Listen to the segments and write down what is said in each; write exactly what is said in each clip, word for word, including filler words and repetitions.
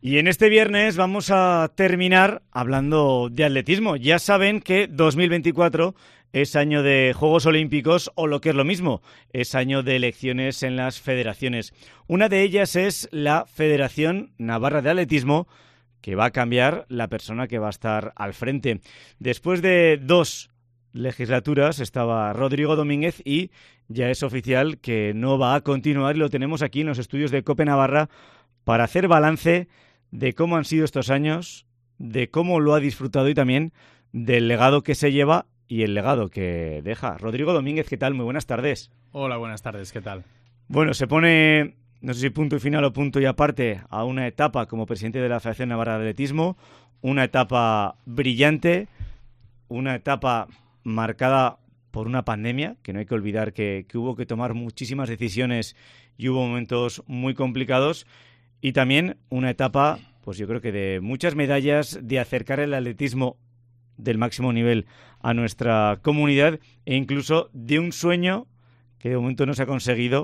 Y en este viernes vamos a terminar hablando de atletismo. Ya saben que dos mil veinticuatro es año de Juegos Olímpicos o, lo que es lo mismo, es año de elecciones en las federaciones. Una de ellas es la Federación Navarra de Atletismo, que va a cambiar la persona que va a estar al frente. Después de dos legislaturas estaba Rodrigo Domínguez y ya es oficial que no va a continuar, y lo tenemos aquí en los estudios de COPE Navarra para hacer balance de cómo han sido estos años, de cómo lo ha disfrutado y también del legado que se lleva y el legado que deja. Rodrigo Domínguez, ¿qué tal? Muy buenas tardes. Hola, buenas tardes, ¿qué tal? Bueno, se pone, no sé si punto y final o punto y aparte, a una etapa como presidente de la Federación Navarra de Atletismo, una etapa brillante, una etapa marcada por una pandemia, que no hay que olvidar que, que hubo que tomar muchísimas decisiones y hubo momentos muy complicados. Y también una etapa, pues yo creo que de muchas medallas, de acercar el atletismo del máximo nivel a nuestra comunidad e incluso de un sueño que de momento no se ha conseguido,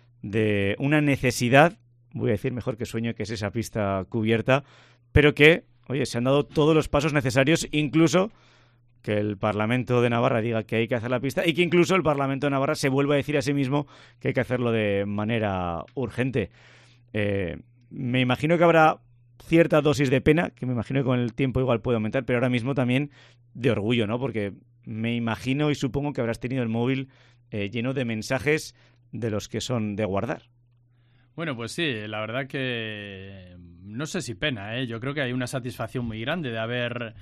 de una necesidad, voy a decir mejor que sueño, que es esa pista cubierta, pero que, oye, se han dado todos los pasos necesarios, incluso que el Parlamento de Navarra diga que hay que hacer la pista y que incluso el Parlamento de Navarra se vuelva a decir a sí mismo que hay que hacerlo de manera urgente. Eh... Me imagino que habrá cierta dosis de pena, que me imagino que con el tiempo igual puede aumentar, pero ahora mismo también de orgullo, ¿no? Porque me imagino y supongo que habrás tenido el móvil eh, lleno de mensajes de los que son de guardar. Bueno, pues sí, la verdad que no sé si pena, ¿eh? Yo creo que hay una satisfacción muy grande de haber...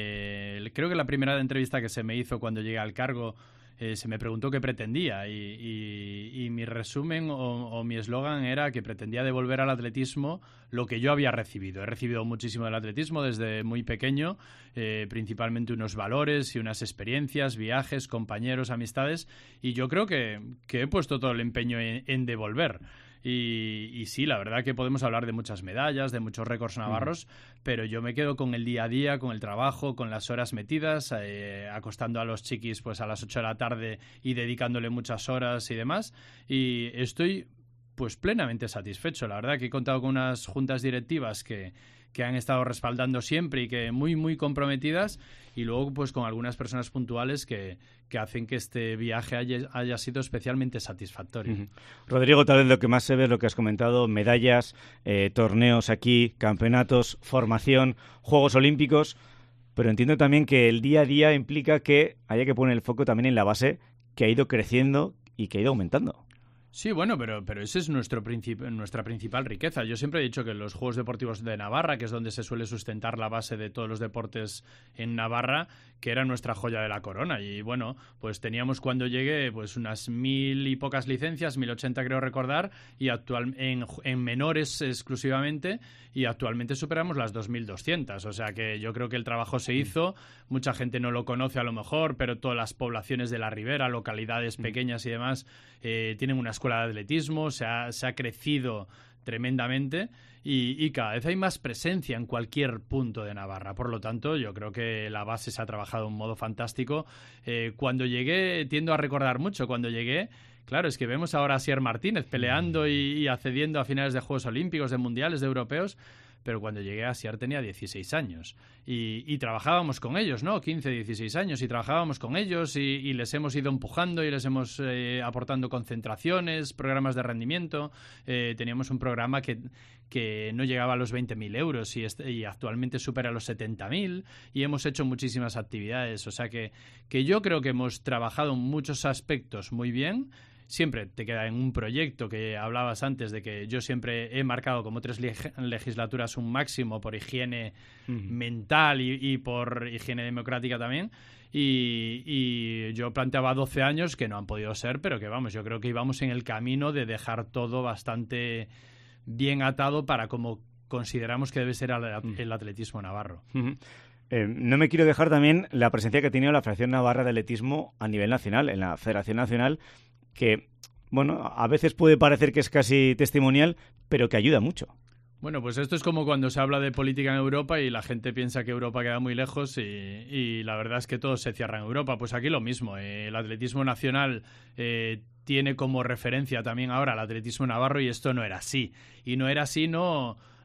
Eh, creo que la primera entrevista que se me hizo cuando llegué al cargo Eh, se me preguntó qué pretendía y, y, y mi resumen o, o mi eslogan era que pretendía devolver al atletismo lo que yo había recibido. He recibido muchísimo del atletismo desde muy pequeño, eh, principalmente unos valores y unas experiencias, viajes, compañeros, amistades, y yo creo que, que he puesto todo el empeño en, en devolver. Y, y sí, la verdad que podemos hablar de muchas medallas, de muchos récords navarros, mm. pero yo me quedo con el día a día, con el trabajo, con las horas metidas, eh, acostando a los chiquis pues a las ocho de la tarde y dedicándole muchas horas y demás, y estoy pues plenamente satisfecho. La verdad que he contado con unas juntas directivas que que han estado respaldando siempre y que muy, muy comprometidas, y luego pues con algunas personas puntuales que, que hacen que este viaje haya, haya sido especialmente satisfactorio. Uh-huh. Rodrigo, tal vez lo que más se ve es lo que has comentado, medallas, eh, torneos aquí, campeonatos, formación, Juegos Olímpicos, pero entiendo también que el día a día implica que haya que poner el foco también en la base, que ha ido creciendo y que ha ido aumentando. Sí, bueno, pero, pero ese es nuestro princip- nuestra principal riqueza. Yo siempre he dicho que los Juegos Deportivos de Navarra, que es donde se suele sustentar la base de todos los deportes en Navarra, que era nuestra joya de la corona. Y bueno, pues teníamos cuando llegué pues unas mil y pocas licencias, mil ochenta creo recordar, y actual en, en menores exclusivamente, y actualmente superamos las dos mil doscientas. O sea que yo creo que el trabajo se hizo, mucha gente no lo conoce a lo mejor, pero todas las poblaciones de la ribera, localidades pequeñas y demás, eh, tienen una escuela de atletismo, se ha, se ha crecido tremendamente y, y cada vez hay más presencia en cualquier punto de Navarra. Por lo tanto, yo creo que la base se ha trabajado de un modo fantástico. Eh, cuando llegué, tiendo a recordar mucho, cuando llegué, claro, es que vemos ahora a Asier Martínez peleando y, y accediendo a finales de Juegos Olímpicos, de Mundiales, de Europeos, pero cuando llegué a Asier tenía dieciséis años y, y trabajábamos con ellos, ¿no? quince, dieciséis años y trabajábamos con ellos y, y les hemos ido empujando y les hemos eh, aportando concentraciones, programas de rendimiento. Eh, teníamos un programa que, que no llegaba a los veinte mil euros y, este, y actualmente supera los setenta mil y hemos hecho muchísimas actividades. O sea que, que yo creo que hemos trabajado en muchos aspectos muy bien. Siempre te queda en un proyecto que hablabas antes de que yo siempre he marcado como tres leg- legislaturas un máximo por higiene uh-huh. mental y, y por higiene democrática también. Y, y yo planteaba doce años que no han podido ser, pero que vamos, yo creo que íbamos en el camino de dejar todo bastante bien atado para como consideramos que debe ser el, uh-huh. el atletismo navarro. Uh-huh. Eh, no me quiero dejar también la presencia que ha tenido la Federación Navarra de Atletismo a nivel nacional, en la Federación Nacional, que, bueno, a veces puede parecer que es casi testimonial, pero que ayuda mucho. Bueno, pues esto es como cuando se habla de política en Europa y la gente piensa que Europa queda muy lejos y, y la verdad es que todo se cierra en Europa. Pues aquí lo mismo. Eh, el atletismo nacional eh, tiene como referencia también ahora el atletismo navarro y esto no era así. Y no era así no...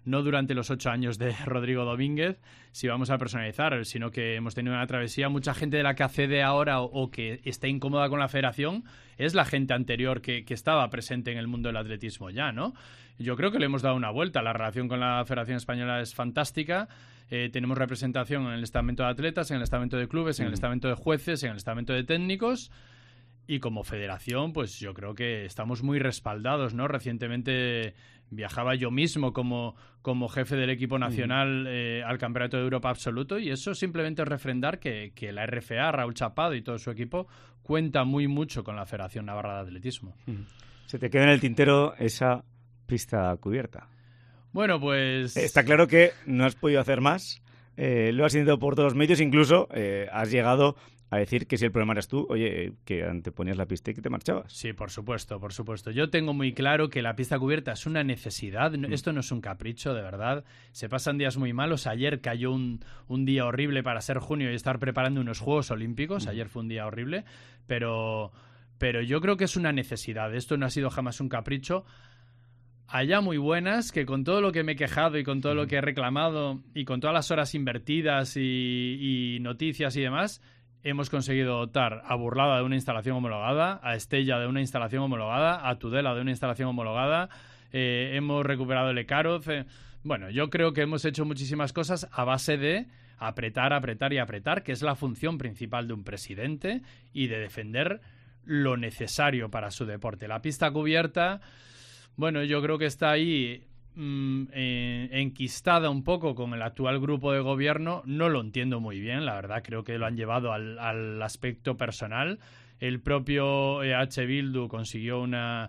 no durante los ocho años de Rodrigo Domínguez, si vamos a personalizar, sino que hemos tenido una travesía. Mucha gente de la que accede ahora o, o que está incómoda con la federación es la gente anterior que, que estaba presente en el mundo del atletismo ya, ¿no? Yo creo que le hemos dado una vuelta. La relación con la Federación Española es fantástica. Eh, tenemos representación en el estamento de atletas, en el estamento de clubes, en el estamento de jueces, en el estamento de técnicos. Y como federación, pues yo creo que estamos muy respaldados, ¿no? Recientemente viajaba yo mismo como, como jefe del equipo nacional eh, al Campeonato de Europa Absoluto, y eso simplemente es refrendar que, que la R F A, Raúl Chapado y todo su equipo cuenta muy mucho con la Federación Navarra de Atletismo. Se te queda en el tintero esa pista cubierta. Bueno, pues... Está claro que no has podido hacer más, eh, lo has intentado por todos los medios, incluso eh, has llegado a decir que si el problema eras tú, oye, que anteponías la pista y que te marchabas. Sí, por supuesto, por supuesto. Yo tengo muy claro que la pista cubierta es una necesidad. Mm. Esto no es un capricho, de verdad. Se pasan días muy malos. Ayer cayó un, un día horrible para ser junio y estar preparando unos Juegos Olímpicos. Ayer fue un día horrible, pero, pero yo creo que es una necesidad. Esto no ha sido jamás un capricho. Allá muy buenas, que con todo lo que me he quejado y con todo lo que he reclamado y con todas las horas invertidas y, y noticias y demás, hemos conseguido dotar a Burlada de una instalación homologada, a Estella de una instalación homologada, a Tudela de una instalación homologada, eh, hemos recuperado el Ekaroz. Eh, bueno, yo creo que hemos hecho muchísimas cosas a base de apretar, apretar y apretar, que es la función principal de un presidente, y de defender lo necesario para su deporte. La pista cubierta, bueno, yo creo que está ahí mm, eh, enquistada un poco con el actual grupo de gobierno. No lo entiendo muy bien, la verdad. Creo que lo han llevado al, al aspecto personal. El propio E H Bildu consiguió una,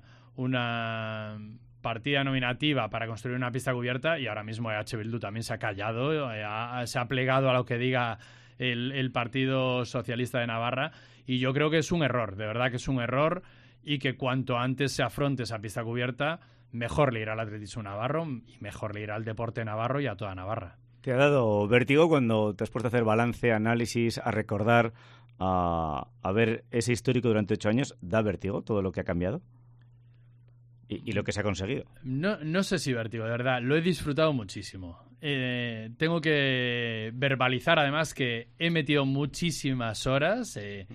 una partida nominativa para construir una pista cubierta, y ahora mismo E H Bildu también se ha callado, eh, ha, se ha plegado a lo que diga el, el Partido Socialista de Navarra, y yo creo que es un error, de verdad que es un error, y que cuanto antes se afronte esa pista cubierta, mejor le irá al atletismo navarro y mejor le irá al deporte navarro y a toda Navarra. ¿Te ha dado vértigo cuando te has puesto a hacer balance, análisis, a recordar, a, a ver ese histórico durante ocho años? ¿Da vértigo todo lo que ha cambiado? Y, y lo que se ha conseguido. No, no sé si vértigo, de verdad. Lo he disfrutado muchísimo. Eh, tengo que verbalizar, además, que he metido muchísimas horas. Eh,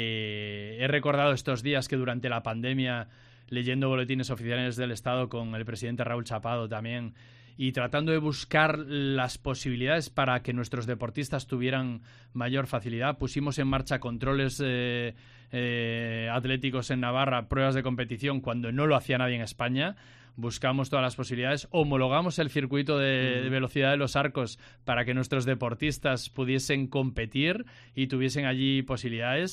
eh, he recordado estos días que durante la pandemia, leyendo boletines oficiales del Estado con el presidente Raúl Chapado también, y tratando de buscar las posibilidades para que nuestros deportistas tuvieran mayor facilidad, pusimos en marcha controles eh, eh, atléticos en Navarra, pruebas de competición cuando no lo hacía nadie en España. Buscamos todas las posibilidades, homologamos el circuito de, de velocidad de los arcos para que nuestros deportistas pudiesen competir y tuviesen allí posibilidades.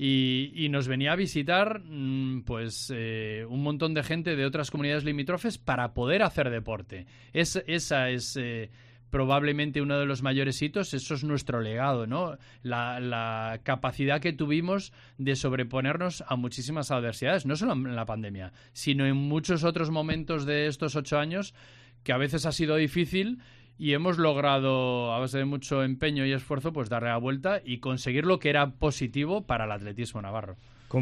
Y, y nos venía a visitar pues eh, un montón de gente de otras comunidades limítrofes para poder hacer deporte. Es, esa es eh, probablemente uno de los mayores hitos. Eso es nuestro legado, ¿no? La, la capacidad que tuvimos de sobreponernos a muchísimas adversidades, no solo en la pandemia, sino en muchos otros momentos de estos ocho años, que a veces ha sido difícil. Y hemos logrado, a base de mucho empeño y esfuerzo, pues darle la vuelta y conseguir lo que era positivo para el atletismo navarro.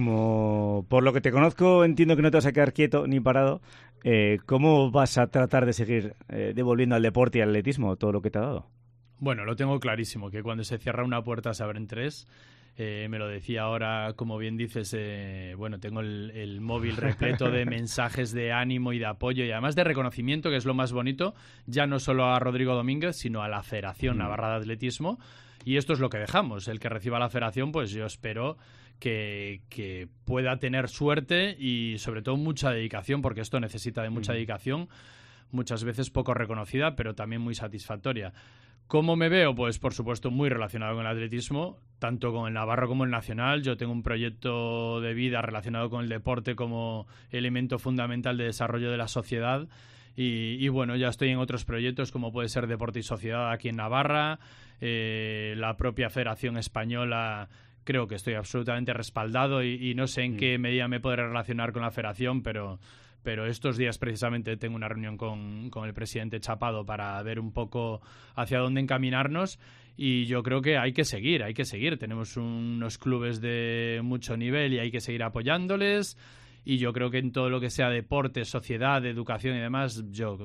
Como por lo que te conozco, entiendo que no te vas a quedar quieto ni parado. Eh, ¿Cómo vas a tratar de seguir eh, devolviendo al deporte y al atletismo todo lo que te ha dado? Bueno, lo tengo clarísimo, que cuando se cierra una puerta se abren tres. Eh, me lo decía ahora, como bien dices, eh, bueno, tengo el, el móvil repleto de mensajes de ánimo y de apoyo y además de reconocimiento, que es lo más bonito, ya no solo a Rodrigo Domínguez, sino a la Federación Navarra de Atletismo. Y esto es lo que dejamos. El que reciba la federación, pues yo espero que, que pueda tener suerte y sobre todo mucha dedicación, porque esto necesita de mucha dedicación, muchas veces poco reconocida, pero también muy satisfactoria. ¿Cómo me veo? Pues por supuesto muy relacionado con el atletismo, tanto con el navarro como el nacional. Yo tengo un proyecto de vida relacionado con el deporte como elemento fundamental de desarrollo de la sociedad y, y bueno, ya estoy en otros proyectos como puede ser Deporte y Sociedad aquí en Navarra, eh, la propia Federación Española. Creo que estoy absolutamente respaldado y, y no sé en mm. qué medida me podré relacionar con la federación, pero... pero estos días precisamente tengo una reunión con, con el presidente Chapado para ver un poco hacia dónde encaminarnos y yo creo que hay que seguir, hay que seguir. Tenemos unos clubes de mucho nivel y hay que seguir apoyándoles y yo creo que en todo lo que sea deporte, sociedad, educación y demás, yo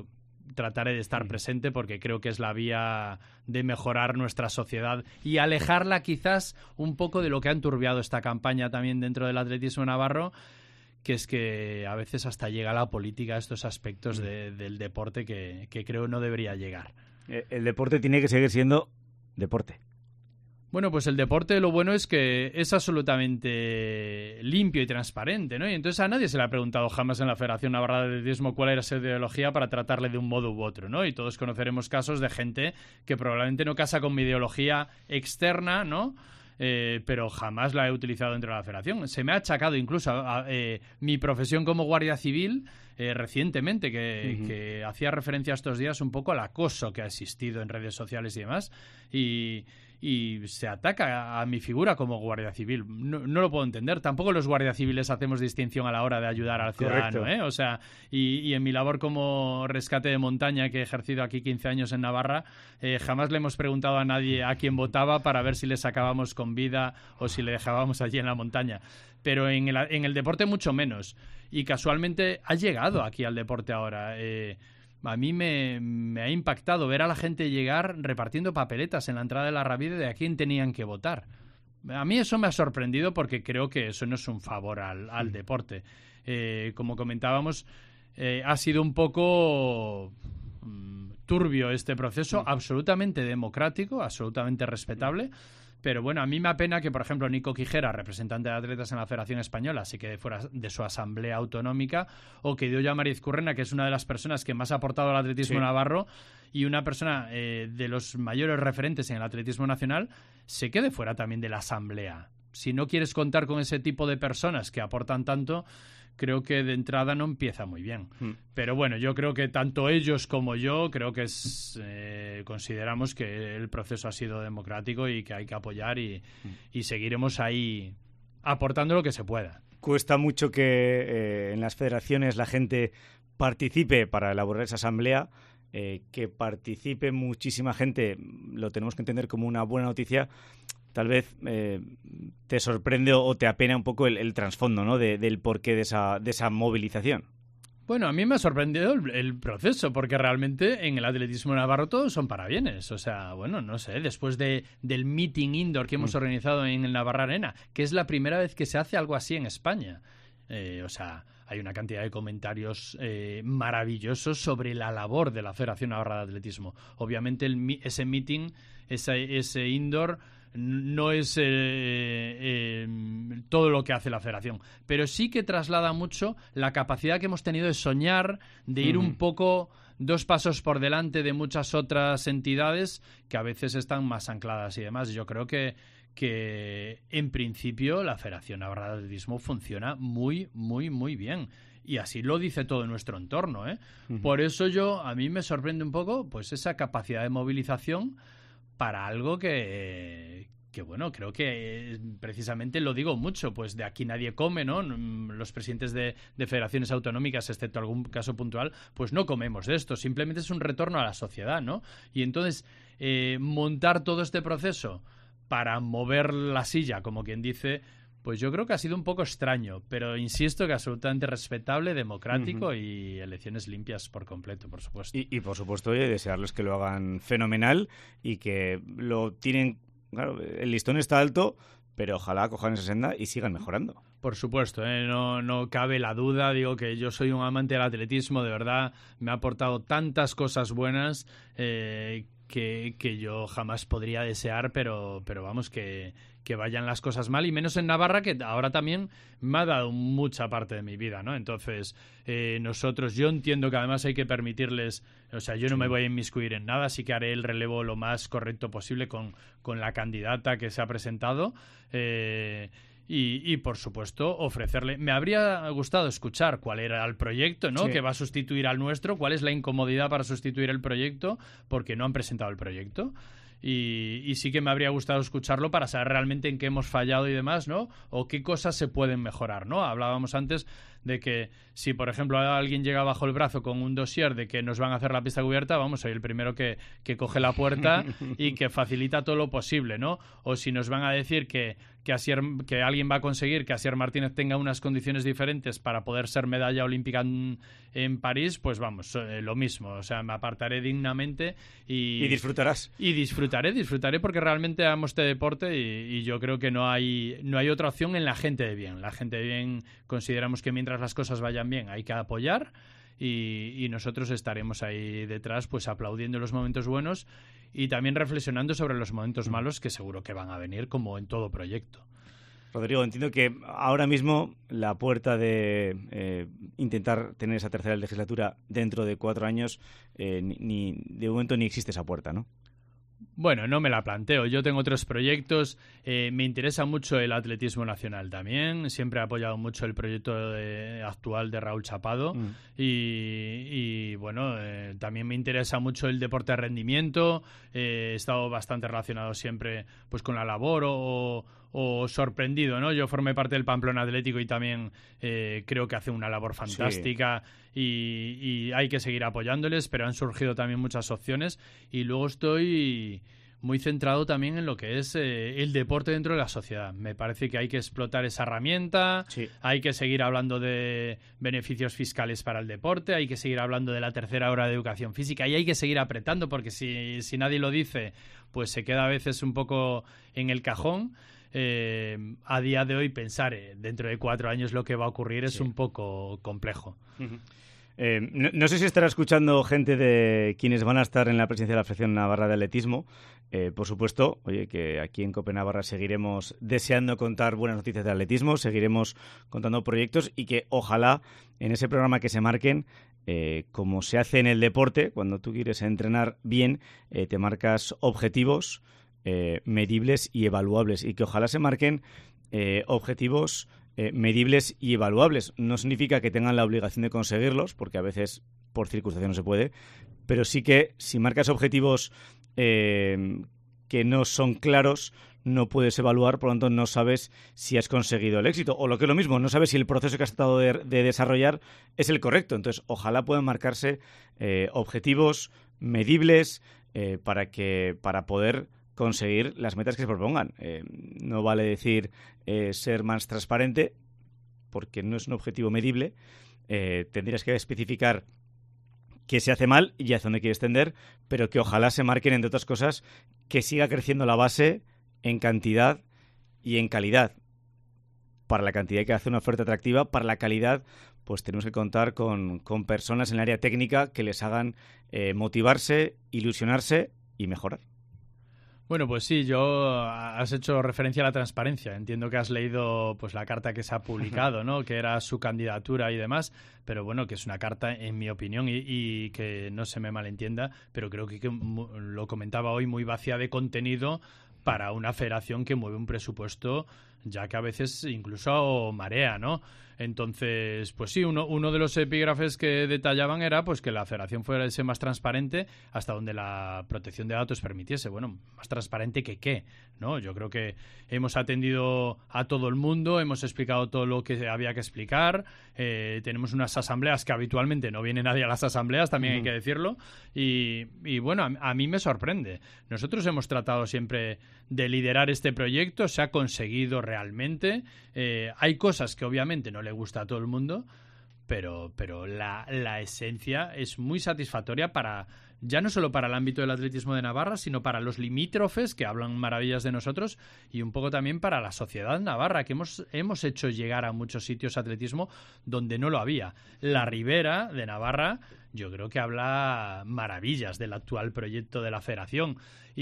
trataré de estar presente porque creo que es la vía de mejorar nuestra sociedad y alejarla quizás un poco de lo que ha enturbiado esta campaña también dentro del atletismo navarro, que es que a veces hasta llega la política a estos aspectos de, del deporte que, que creo no debería llegar. El deporte tiene que seguir siendo deporte. Bueno, pues el deporte lo bueno es que es absolutamente limpio y transparente, ¿no? Y entonces a nadie se le ha preguntado jamás en la Federación Navarra de Atletismo cuál era su ideología para tratarle de un modo u otro, ¿no? Y todos conoceremos casos de gente que probablemente no casa con mi ideología externa, ¿no? Eh, pero jamás la he utilizado dentro de la Federación. Se me ha achacado incluso a, a, eh, mi profesión como guardia civil eh, recientemente, que, uh-huh. que hacía referencia estos días un poco al acoso que ha existido en redes sociales y demás, y... y se ataca a mi figura como guardia civil. No, no lo puedo entender. Tampoco los guardias civiles hacemos distinción a la hora de ayudar al ciudadano, ¿eh? O sea, y, y en mi labor como rescate de montaña, que he ejercido aquí quince años en Navarra, eh, jamás le hemos preguntado a nadie a quién votaba para ver si le sacábamos con vida o si le dejábamos allí en la montaña. Pero en el, en el deporte mucho menos. Y casualmente ha llegado aquí al deporte ahora. Eh, A mí me, me ha impactado ver a la gente llegar repartiendo papeletas en la entrada de la Ravide de a quién tenían que votar. A mí eso me ha sorprendido porque creo que eso no es un favor al, al deporte. Eh, como comentábamos, eh, ha sido un poco um, turbio este proceso, absolutamente democrático, absolutamente respetable. Pero bueno, a mí me apena que, por ejemplo, Nico Quijera, representante de atletas en la Federación Española, se quede fuera de su asamblea autonómica, o que Idoia Marizcurrena, que es una de las personas que más ha aportado al atletismo sí. navarro y una persona eh, de los mayores referentes en el atletismo nacional, se quede fuera también de la asamblea. Si no quieres contar con ese tipo de personas que aportan tanto, creo que de entrada no empieza muy bien. Mm. Pero bueno, yo creo que tanto ellos como yo creo que es, eh, consideramos que el proceso ha sido democrático y que hay que apoyar y, mm. y seguiremos ahí aportando lo que se pueda. Cuesta mucho que eh, en las federaciones la gente participe para elaborar esa asamblea. Eh, que participe muchísima gente, lo tenemos que entender como una buena noticia. Tal vez eh, te sorprende o te apena un poco el, el trasfondo, ¿no? de, del porqué de esa, de esa movilización. Bueno, a mí me ha sorprendido el, el proceso, porque realmente en el atletismo navarro todos son parabienes. O sea, bueno, no sé, después de, del meeting indoor que hemos mm. organizado en el Navarra Arena, que es la primera vez que se hace algo así en España. Eh, o sea, hay una cantidad de comentarios eh, maravillosos sobre la labor de la Federación Navarra de Atletismo. Obviamente el, ese meeting, ese, ese indoor, no es eh, eh, todo lo que hace la Federación, pero sí que traslada mucho la capacidad que hemos tenido de soñar, de ir uh-huh. un poco dos pasos por delante de muchas otras entidades que a veces están más ancladas y demás. Yo creo que que en principio la Federación Navarra de Atletismo funciona muy, muy, muy bien. Y así lo dice todo nuestro entorno, ¿eh? Uh-huh. Por eso yo, a mí me sorprende un poco pues esa capacidad de movilización para algo que, que bueno, creo que precisamente lo digo mucho, pues de aquí nadie come, ¿no? Los presidentes de, de federaciones autonómicas, excepto algún caso puntual, pues no comemos de esto. Simplemente es un retorno a la sociedad, ¿no? Y entonces, eh, montar todo este proceso para mover la silla, como quien dice, pues yo creo que ha sido un poco extraño, pero insisto que absolutamente respetable, democrático uh-huh. y elecciones limpias por completo, por supuesto. Y, y por supuesto, oye, desearles que lo hagan fenomenal y que lo tienen, claro, el listón está alto, pero ojalá cojan esa senda y sigan mejorando. Por supuesto, ¿eh? no, no cabe la duda, digo que yo soy un amante del atletismo, de verdad, me ha aportado tantas cosas buenas eh, que, que yo jamás podría desear, pero, pero vamos, que, que vayan las cosas mal, y menos en Navarra, que ahora también me ha dado mucha parte de mi vida, ¿no? Entonces, eh, nosotros, yo entiendo que además hay que permitirles, o sea, yo no sí. me voy a inmiscuir en nada, sí que haré el relevo lo más correcto posible con, con la candidata que se ha presentado, eh, Y, y, por supuesto, ofrecerle... Me habría gustado escuchar cuál era el proyecto, ¿no? Sí. Que va a sustituir al nuestro, cuál es la incomodidad para sustituir el proyecto, porque no han presentado el proyecto. Y, y sí que me habría gustado escucharlo para saber realmente en qué hemos fallado y demás, ¿no? O qué cosas se pueden mejorar, ¿no? Hablábamos antes de que si, por ejemplo, alguien llega bajo el brazo con un dossier de que nos van a hacer la pista cubierta, vamos, soy el primero que, que coge la puerta y que facilita todo lo posible, ¿no? O si nos van a decir que, que, Asier, que alguien va a conseguir que Asier Martínez tenga unas condiciones diferentes para poder ser medalla olímpica en, en París, pues vamos, eh, lo mismo. O sea, me apartaré dignamente y... Y disfrutarás. Y disfrutaré, disfrutaré porque realmente amo este deporte y, y yo creo que no hay, no hay otra opción en la gente de bien. La gente de bien consideramos que mientras las cosas vayan bien hay que apoyar y, y nosotros estaremos ahí detrás pues aplaudiendo los momentos buenos y también reflexionando sobre los momentos malos que seguro que van a venir como en todo proyecto. Rodrigo, entiendo que ahora mismo la puerta de eh, intentar tener esa tercera legislatura dentro de cuatro años, eh, ni, ni de momento ni existe esa puerta, ¿no? Bueno, no me la planteo. Yo tengo otros proyectos. Eh, me interesa mucho el atletismo nacional también. Siempre he apoyado mucho el proyecto de, actual de Raúl Chapado. Mm. Y, y, bueno, eh, también me interesa mucho el deporte de rendimiento. Eh, he estado bastante relacionado siempre pues con la labor o, o sorprendido, ¿no? Yo formé parte del Pamplona Atlético y también eh, creo que hace una labor fantástica. Sí. Y, y hay que seguir apoyándoles, pero han surgido también muchas opciones y luego estoy muy centrado también en lo que es eh, el deporte dentro de la sociedad. Me parece que hay que explotar esa herramienta, sí. Hay que seguir hablando de beneficios fiscales para el deporte, hay que seguir hablando de la tercera hora de educación física y hay que seguir apretando porque si, si nadie lo dice, pues se queda a veces un poco en el cajón. Eh, a día de hoy pensar eh, dentro de cuatro años lo que va a ocurrir es sí. un poco complejo. Uh-huh. Eh, no, no sé si estará escuchando gente de quienes van a estar en la presidencia de la Federación Navarra de Atletismo. Eh, por supuesto, oye, que aquí en Copenavarra seguiremos deseando contar buenas noticias de atletismo, seguiremos contando proyectos y que ojalá en ese programa que se marquen, eh, como se hace en el deporte, cuando tú quieres entrenar bien, eh, te marcas objetivos eh, medibles y evaluables y que ojalá se marquen eh, objetivos Eh, medibles y evaluables. No significa que tengan la obligación de conseguirlos, porque a veces por circunstancias no se puede, pero sí que si marcas objetivos eh, que no son claros, no puedes evaluar, por lo tanto no sabes si has conseguido el éxito. O lo que es lo mismo, no sabes si el proceso que has tratado de, de desarrollar es el correcto. Entonces, ojalá puedan marcarse eh, objetivos medibles eh, para que para poder conseguir las metas que se propongan. Eh, no vale decir eh, ser más transparente, porque no es un objetivo medible. Eh, tendrías que especificar qué se hace mal y hacia dónde quieres tender, pero que ojalá se marquen, entre otras cosas, que siga creciendo la base en cantidad y en calidad. Para la cantidad hay que hacer una oferta atractiva, para la calidad pues tenemos que contar con, con personas en el área técnica que les hagan eh, motivarse, ilusionarse y mejorar. Bueno, pues sí, yo has hecho referencia a la transparencia. Entiendo que has leído pues la carta que se ha publicado, ¿no? Que era su candidatura y demás, pero bueno, que es una carta, en mi opinión, y, y que no se me malentienda, pero creo que, que lo comentaba hoy, muy vacía de contenido para una federación que mueve un presupuesto ya que a veces incluso marea, ¿no? Entonces, pues sí, uno, uno de los epígrafes que detallaban era pues que la federación fuese más transparente hasta donde la protección de datos permitiese. Bueno, más transparente que qué, ¿no? Yo creo que hemos atendido a todo el mundo, hemos explicado todo lo que había que explicar, eh, tenemos unas asambleas que habitualmente no viene nadie a las asambleas, también uh-huh. hay que decirlo, y, y bueno, a, a mí me sorprende. Nosotros hemos tratado siempre de liderar este proyecto, se ha conseguido realmente, eh, hay cosas que obviamente no le gusta a todo el mundo, pero, pero la, la esencia es muy satisfactoria para, ya no solo para el ámbito del atletismo de Navarra, sino para los limítrofes que hablan maravillas de nosotros y un poco también para la sociedad navarra, que hemos, hemos hecho llegar a muchos sitios atletismo donde no lo había. La Ribera de Navarra yo creo que habla maravillas del actual proyecto de la federación.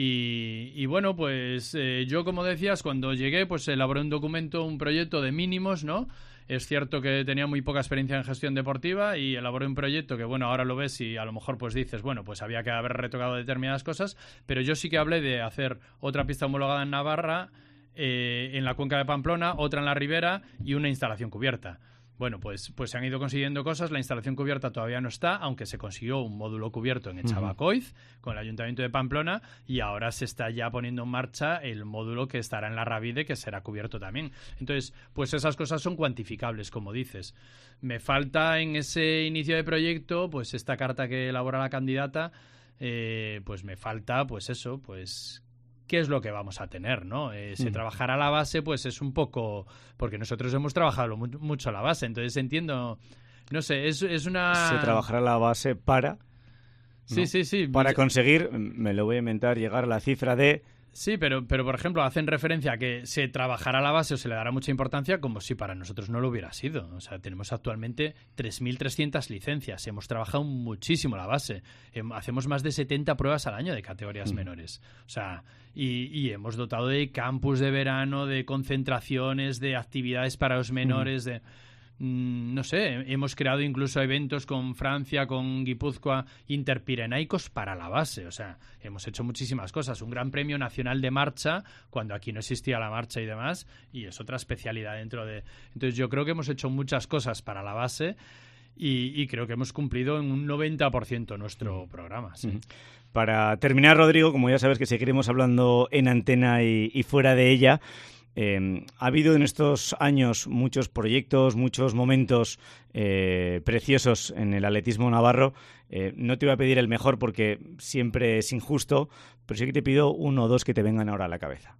Y, y bueno, pues eh, yo, como decías, cuando llegué, pues elaboré un documento, un proyecto de mínimos, ¿no? Es cierto que tenía muy poca experiencia en gestión deportiva y elaboré un proyecto que, bueno, ahora lo ves y a lo mejor pues dices, bueno, pues había que haber retocado determinadas cosas, pero yo sí que hablé de hacer otra pista homologada en Navarra, eh, en la cuenca de Pamplona, otra en la Ribera y una instalación cubierta. Bueno, pues, pues se han ido consiguiendo cosas. La instalación cubierta todavía no está, aunque se consiguió un módulo cubierto en Echabacoiz, uh-huh. con el Ayuntamiento de Pamplona, y ahora se está ya poniendo en marcha el módulo que estará en la Rabide, que será cubierto también. Entonces, pues esas cosas son cuantificables, como dices. Me falta en ese inicio de proyecto, pues esta carta que elabora la candidata, eh, pues me falta, pues eso, pues... ¿qué es lo que vamos a tener, no? Eh, se mm. trabajará a la base, pues es un poco... Porque nosotros hemos trabajado mu- mucho a la base, entonces entiendo... No sé, es, es una... Se trabajará a la base para... Sí, ¿no? sí, sí. Para conseguir, me lo voy a inventar, llegar a la cifra de... Sí, pero, pero por ejemplo, hacen referencia a que se trabajará a la base o se le dará mucha importancia como si para nosotros no lo hubiera sido. O sea, tenemos actualmente tres mil trescientas licencias. Hemos trabajado muchísimo la base. Hacemos más de setenta pruebas al año de categorías mm. menores. O sea, y, y hemos dotado de campus de verano, de concentraciones, de actividades para los menores, mm. de... No sé, hemos creado incluso eventos con Francia, con Guipúzcoa, interpirenaicos para la base. O sea, hemos hecho muchísimas cosas. Un gran premio nacional de marcha, cuando aquí no existía la marcha y demás, y es otra especialidad dentro de... Entonces yo creo que hemos hecho muchas cosas para la base y, y creo que hemos cumplido en un noventa por ciento nuestro programa. Sí. Para terminar, Rodrigo, como ya sabes que seguiremos hablando en antena y, y fuera de ella... Eh, ha habido en estos años muchos proyectos, muchos momentos eh, preciosos en el atletismo navarro. Eh, no te voy a pedir el mejor porque siempre es injusto, pero sí que te pido uno o dos que te vengan ahora a la cabeza.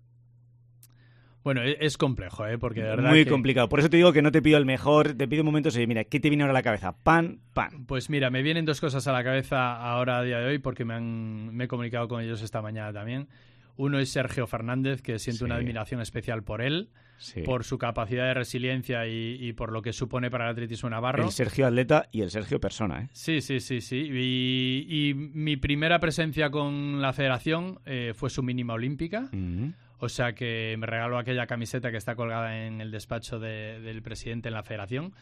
Bueno, es complejo, ¿eh? Porque de verdad muy que... complicado. Por eso te digo que no te pido el mejor, te pido momentos y mira, ¿qué te viene ahora a la cabeza? Pan, pan. Pues mira, me vienen dos cosas a la cabeza ahora a día de hoy porque me, han, me he comunicado con ellos esta mañana también. Uno es Sergio Fernández, que siento sí. una admiración especial por él, sí. por su capacidad de resiliencia y, y por lo que supone para el atletismo navarro. El Sergio atleta y el Sergio persona, ¿eh? Sí, sí, sí, sí. Y, y mi primera presencia con la federación eh, fue su mínima olímpica. Uh-huh. O sea que me regaló aquella camiseta que está colgada en el despacho de, del presidente en la federación.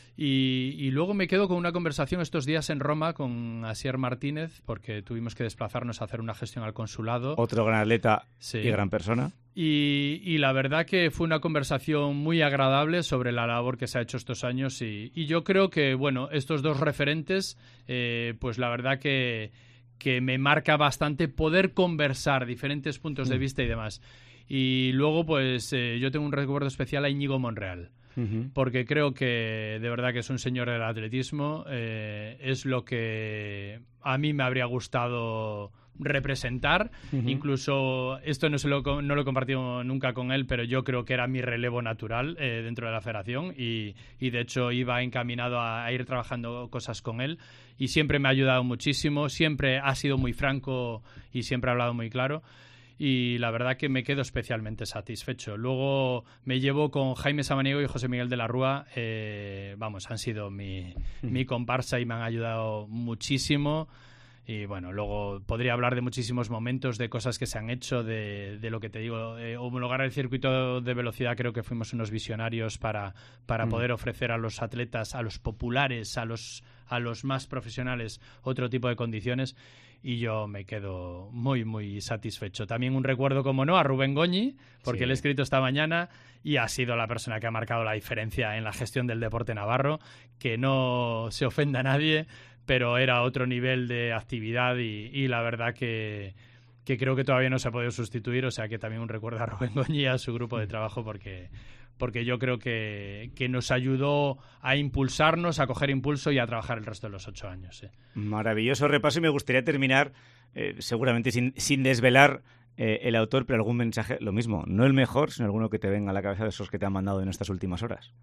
Y, y luego me quedo con una conversación estos días en Roma con Asier Martínez, porque tuvimos que desplazarnos a hacer una gestión al consulado. Otro gran atleta sí. y gran persona. Y, y la verdad que fue una conversación muy agradable sobre la labor que se ha hecho estos años. Y, y yo creo que, bueno, estos dos referentes, eh, pues la verdad que, que me marca bastante poder conversar diferentes puntos mm. de vista y demás. Y luego, pues eh, yo tengo un recuerdo especial a Íñigo Monreal. Uh-huh. Porque creo que de verdad que es un señor del atletismo, eh, es lo que a mí me habría gustado representar. Uh-huh. Incluso esto no, se lo, no lo he compartido nunca con él, pero yo creo que era mi relevo natural eh, dentro de la federación y, y de hecho iba encaminado a, a ir trabajando cosas con él y siempre me ha ayudado muchísimo, siempre ha sido muy franco y siempre ha hablado muy claro. Y la verdad que me quedo especialmente satisfecho. Luego me llevo con Jaime Samaniego y José Miguel de la Rúa. Eh, vamos, han sido mi, mi comparsa y me han ayudado muchísimo. Y bueno, luego podría hablar de muchísimos momentos, de cosas que se han hecho, de, de lo que te digo. Eh, homologar el circuito de velocidad, creo que fuimos unos visionarios para, para mm. poder ofrecer a los atletas, a los populares, a los, a los más profesionales, otro tipo de condiciones. Y yo me quedo muy, muy satisfecho. También un recuerdo, como no, a Rubén Goñi, porque sí. le he escrito esta mañana y ha sido la persona que ha marcado la diferencia en la gestión del deporte navarro, que no se ofenda a nadie, pero era otro nivel de actividad y, y la verdad que, que creo que todavía no se ha podido sustituir, o sea que también un recuerdo a Rubén Goñi y a su grupo de trabajo porque... porque yo creo que, que nos ayudó a impulsarnos, a coger impulso y a trabajar el resto de los ocho años. ¿eh? Maravilloso repaso y me gustaría terminar, eh, seguramente sin, sin desvelar eh, el autor, pero algún mensaje, lo mismo, no el mejor, sino alguno que te venga a la cabeza de esos que te han mandado en estas últimas horas.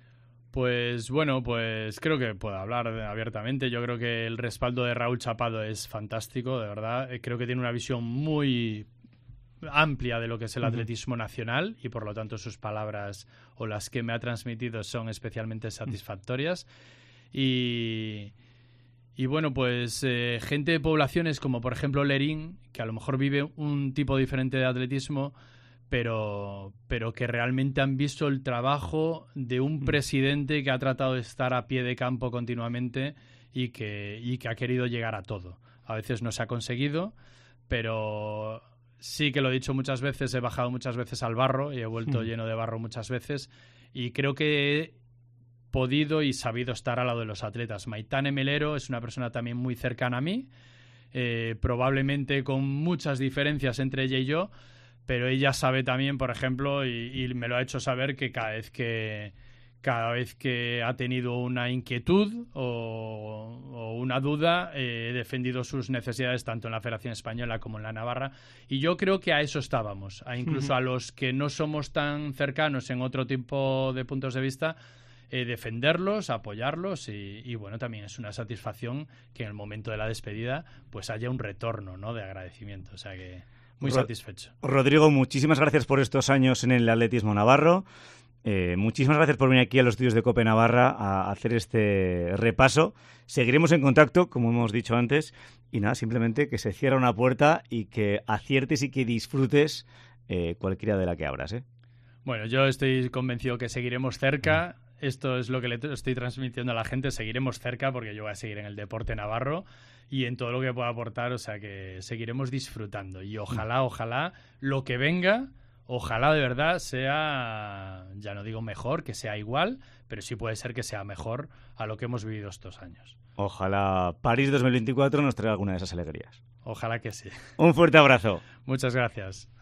Pues bueno, pues creo que puedo hablar abiertamente. Yo creo que el respaldo de Raúl Chapado es fantástico, de verdad. Creo que tiene una visión muy amplia de lo que es el atletismo uh-huh. nacional y por lo tanto sus palabras o las que me ha transmitido son especialmente satisfactorias y, y bueno pues eh, gente de poblaciones como por ejemplo Lerín, que a lo mejor vive un tipo diferente de atletismo pero, pero que realmente han visto el trabajo de un uh-huh. presidente que ha tratado de estar a pie de campo continuamente y que, y que ha querido llegar a todo. A veces no se ha conseguido, pero sí que lo he dicho muchas veces, he bajado muchas veces al barro y he vuelto mm. lleno de barro muchas veces y creo que podido y sabido estar al lado de los atletas. Maitane Melero es una persona también muy cercana a mí, eh, probablemente con muchas diferencias entre ella y yo, pero ella sabe también, por ejemplo, y, y me lo ha hecho saber, que cada vez que cada vez que ha tenido una inquietud o, o una duda, eh, he defendido sus necesidades tanto en la Federación Española como en la Navarra, y yo creo que a eso estábamos, a incluso uh-huh. a los que no somos tan cercanos en otro tipo de puntos de vista, eh, defenderlos, apoyarlos, y, y bueno, también es una satisfacción que en el momento de la despedida pues haya un retorno, ¿no?, de agradecimiento, o sea que muy Ro- satisfecho. Rodrigo, muchísimas gracias por estos años en el atletismo navarro. Eh, muchísimas gracias por venir aquí a los estudios de COPE Navarra a hacer este repaso. Seguiremos en contacto, como hemos dicho antes, y nada, simplemente que se cierre una puerta y que aciertes y que disfrutes eh, cualquiera de la que abras, ¿eh? Bueno, yo estoy convencido que seguiremos cerca. Esto es lo que le estoy transmitiendo a la gente. Seguiremos cerca porque yo voy a seguir en el deporte navarro y en todo lo que pueda aportar, o sea que seguiremos disfrutando. Y ojalá, ojalá, lo que venga... Ojalá de verdad sea, ya no digo mejor, que sea igual, pero sí puede ser que sea mejor a lo que hemos vivido estos años. Ojalá París dos mil veinticuatro nos traiga alguna de esas alegrías. Ojalá que sí. Un fuerte abrazo. Muchas gracias.